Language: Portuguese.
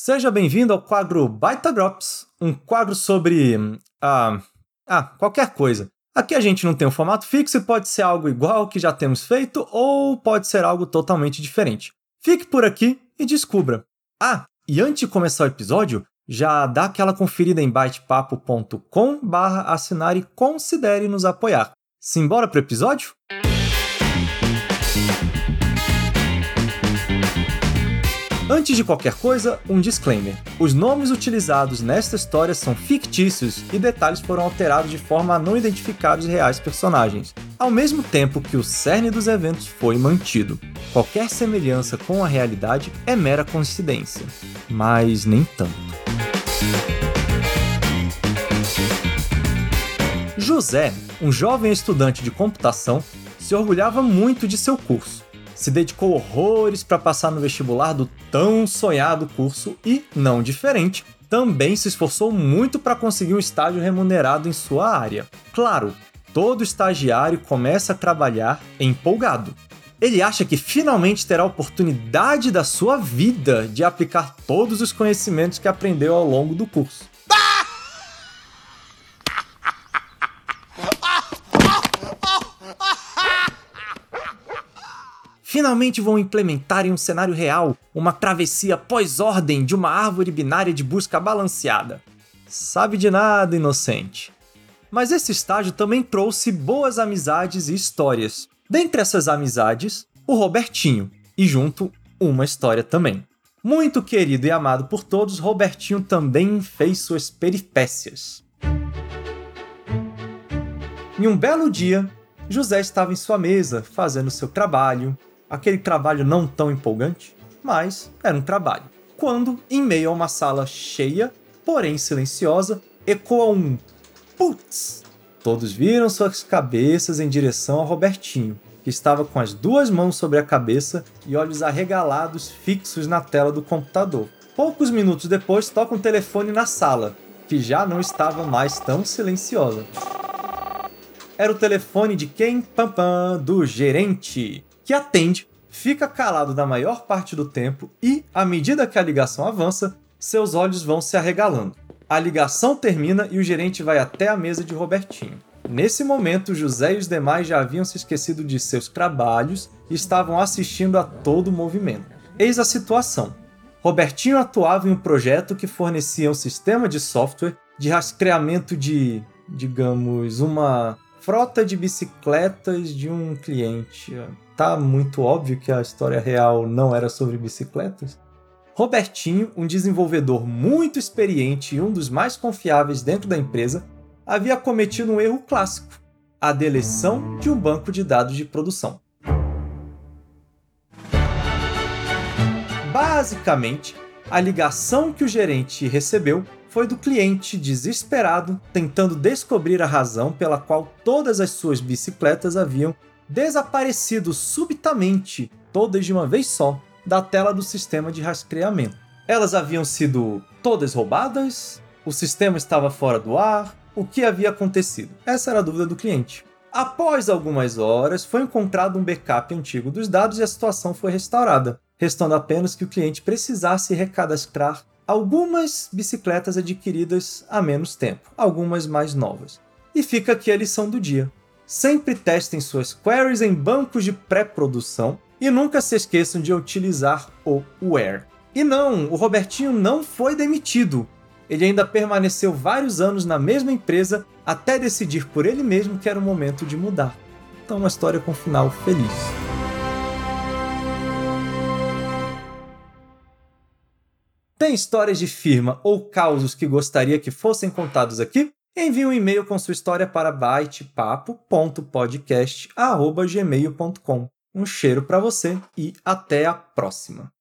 Seja bem-vindo ao quadro Baita Drops, um quadro sobre... qualquer coisa. Aqui a gente não tem um formato fixo e pode ser algo igual ao que já temos feito ou pode ser algo totalmente diferente. Fique por aqui e descubra. E antes de começar o episódio, já dá aquela conferida em baitepapo.com/assinar e considere nos apoiar. Simbora pro episódio? Antes de qualquer coisa, um disclaimer. Os nomes utilizados nesta história são fictícios e detalhes foram alterados de forma a não identificar os reais personagens, ao mesmo tempo que o cerne dos eventos foi mantido. Qualquer semelhança com a realidade é mera coincidência, mas nem tanto. José, um jovem estudante de computação, se orgulhava muito de seu curso. Se dedicou horrores para passar no vestibular do tão sonhado curso e, não diferente, também se esforçou muito para conseguir um estágio remunerado em sua área. Claro, todo estagiário começa a trabalhar empolgado. Ele acha que finalmente terá a oportunidade da sua vida de aplicar todos os conhecimentos que aprendeu ao longo do curso. Finalmente vão implementar em um cenário real uma travessia pós-ordem de uma árvore binária de busca balanceada. Sabe de nada, inocente. Mas esse estágio também trouxe boas amizades e histórias. Dentre essas amizades, o Robertinho, e junto, uma história também. Muito querido e amado por todos, Robertinho também fez suas peripécias. Em um belo dia, José estava em sua mesa, fazendo seu trabalho. Aquele trabalho não tão empolgante, mas era um trabalho. Quando, em meio a uma sala cheia, porém silenciosa, ecoa um putz. Todos viram suas cabeças em direção a Robertinho, que estava com as duas mãos sobre a cabeça e olhos arregalados fixos na tela do computador. Poucos minutos depois, toca um telefone na sala, que já não estava mais tão silenciosa. Era o telefone de quem? Do gerente, que atende, fica calado na maior parte do tempo e, à medida que a ligação avança, seus olhos vão se arregalando. A ligação termina e o gerente vai até a mesa de Robertinho. Nesse momento, José e os demais já haviam se esquecido de seus trabalhos e estavam assistindo a todo o movimento. Eis a situação. Robertinho atuava em um projeto que fornecia um sistema de software de rastreamento de, digamos, uma frota de bicicletas de um cliente. Tá muito óbvio que a história real não era sobre bicicletas. Robertinho, um desenvolvedor muito experiente e um dos mais confiáveis dentro da empresa, havia cometido um erro clássico: a deleção de um banco de dados de produção. Basicamente, a ligação que o gerente recebeu foi do cliente desesperado, tentando descobrir a razão pela qual todas as suas bicicletas haviam desaparecido subitamente, todas de uma vez só, da tela do sistema de rastreamento. Elas haviam sido todas roubadas? O sistema estava fora do ar? O que havia acontecido? Essa era a dúvida do cliente. Após algumas horas, foi encontrado um backup antigo dos dados e a situação foi restaurada, restando apenas que o cliente precisasse recadastrar algumas bicicletas adquiridas há menos tempo, algumas mais novas. E fica aqui a lição do dia. Sempre testem suas queries em bancos de pré-produção e nunca se esqueçam de utilizar o where. E não, o Robertinho não foi demitido. Ele ainda permaneceu vários anos na mesma empresa até decidir por ele mesmo que era o momento de mudar. Então, uma história com final feliz. Tem histórias de firma ou causos que gostaria que fossem contados aqui? Envie um e-mail com sua história para baitepapo.podcast@gmail.com. Um cheiro para você e até a próxima!